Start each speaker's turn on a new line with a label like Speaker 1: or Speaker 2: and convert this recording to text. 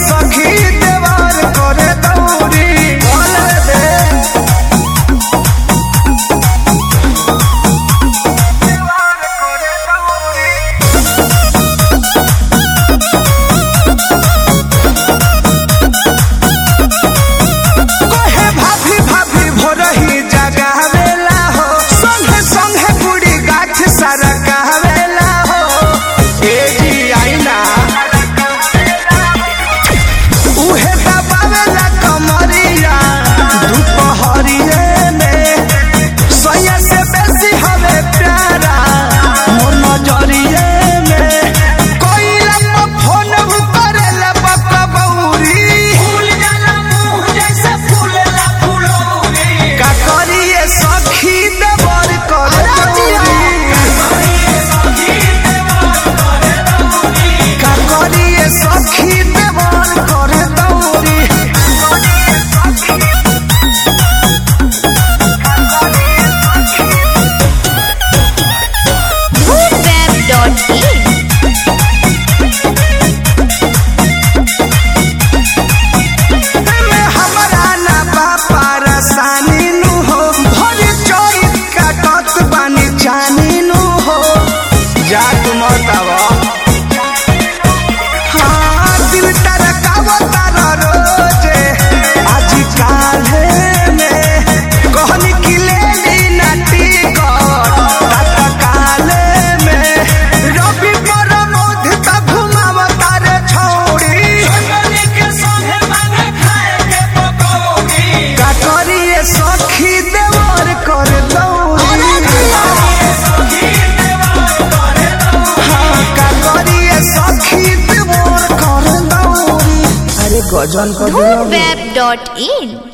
Speaker 1: सखी देवार करे दौरी बोले दे देवार करे दौरी कोहे भाभी भाभी भोरही जगावेला हो संगे संगे बुढ़ी गाछ सारा कहवेला हो ए जी आईना उहे दबावेला कमरिया दुपहरिए में सैया से बेसी हवे प्यारा मोर नजरिए में कोइला पर फोन करेला बकबौरी फूल जाला मुंह जैसे फूलेला फुलौरी का करिए सखी देवर करे दौरी का करिए सखी देवर करे दौरी
Speaker 2: Web.in
Speaker 1: में हमरा ना बापा रसानी नु हो भरी चोइस काटत बानी जानी नु हो जा तुम बतावा हाँ दिल तरकावा तारा रोजे आज काले में कहनी की ले ली नाटी तात काले में रवि पर मोध तक घुमावा तारे छोड़ी का करिए सखी देवर कर दौरी हाँ का करिए सखी देवर कर दौरी अरे गजन कर दिया
Speaker 2: Web.in